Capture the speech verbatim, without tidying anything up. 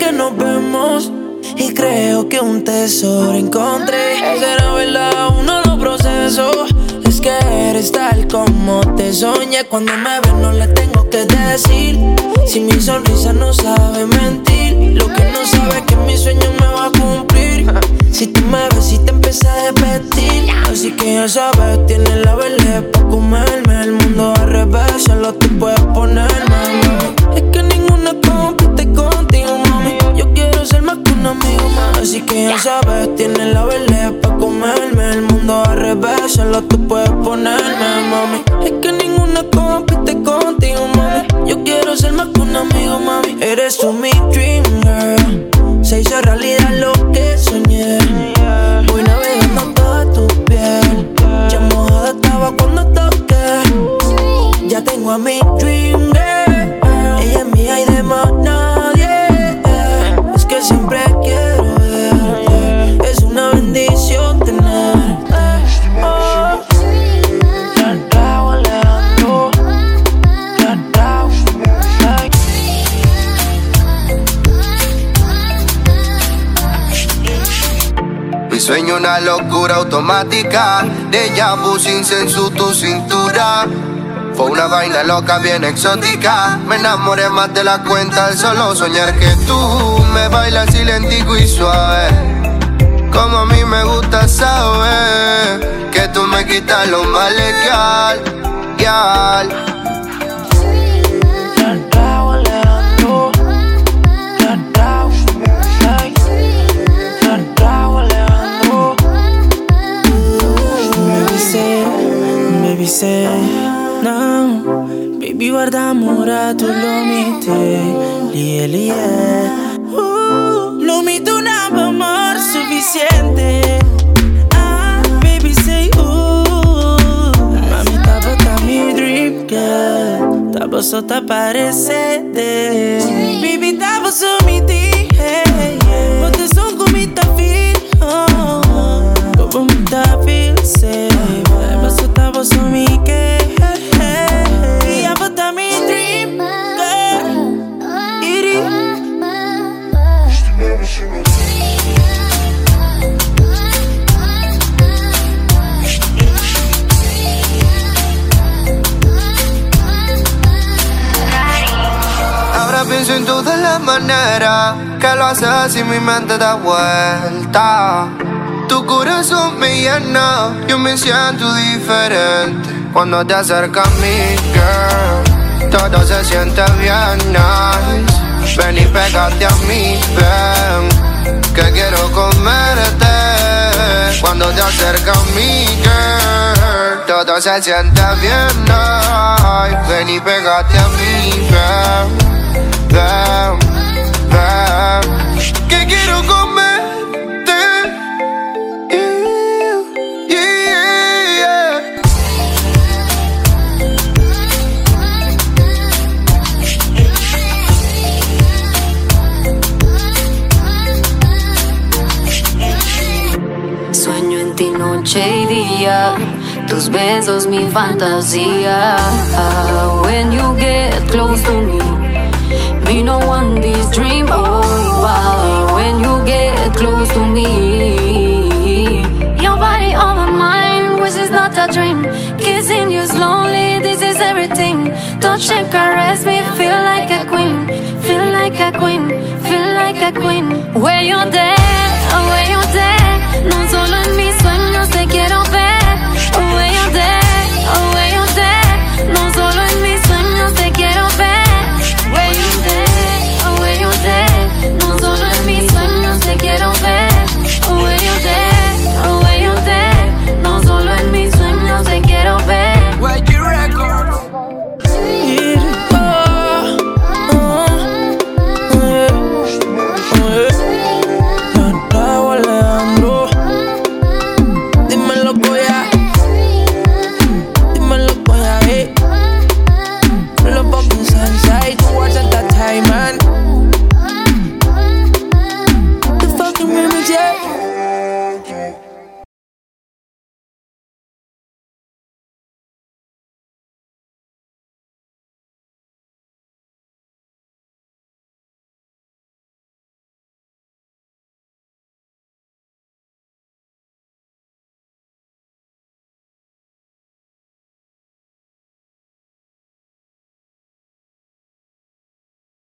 que nos vemos y creo que un tesoro encontré. Será verdad, uno lo proceso. Es que eres tal como te soñé. Cuando me ves no le tengo que decir. Si mi sonrisa no sabe mentir, lo que no sabe es que mi sueño me va a cumplir. Si tú me ves y te empieza a repetir, así que ya sabes, tienes la verde pa' comerme. El mundo al revés, solo tú puedes ponerme, mami. Es que ninguna compite contigo, mami. Yo quiero ser más que un amigo, mami. Así que ya sabes, tienes la verde pa' comerme. El mundo al revés, solo tú puedes ponerme, mami. Es que ninguna compite contigo, mami. Yo quiero ser más que un amigo, mami. Eres tú mi dream girl. Se hizo realidad lo que soñé. Voy navegando toda tu piel. Ya mojada estaba cuando toqué. Ya tengo a mi dream girl. Ella es mía y de más nadie. Es que siempre quiero verte. Es una bendición tenerte. Oh. Mi sueño una locura automática. Déjà vu sin censu tu cintura. Fue una vaina loca bien exótica. Me enamoré más de la cuenta al solo soñar que tú me bailas así lentico y suave. Como a mí me gusta saber que tú me quitas lo más legal, gal. Baby say, no, baby guarda amore, tu lo mite, lie lie. Uh, lo mite un amor suficiente. Ah, baby say, uh, mami tabo ta mi dream girl, tabo sota parece de. Baby tabo su miti, hey, yeah. Bote son kumita feel, oh, como mita feel, say. Tabo su mi que, y ya bota mi dream girl. Iri. Ahora pienso en todas las maneras que lo haces y mi mente da vuelta. Tu corazón me llena, yo me siento diferente cuando te acercas a mí, girl. Todo se siente bien nice. Ven y pégate a mí, ven, que quiero comerte cuando te acercas a mí, girl. Todo se siente bien nice. Ven y pégate a mí, ven, ven, ven, que quiero comerte. Noche y día, tus besos mi fantasía. When you get close to me, me no want this dream over. When you get close to me, your body over mine, which is not a dream. Kissing you slowly, this is everything. Touch and caress me, feel like a queen, feel like a queen, feel like a queen. When you're there, when you're there.